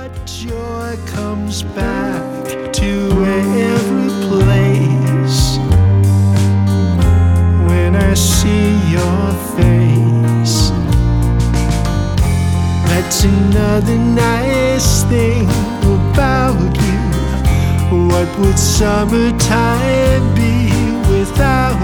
Joy comes back to every place when I see your face. That's another nice thing about you. What would summertime be without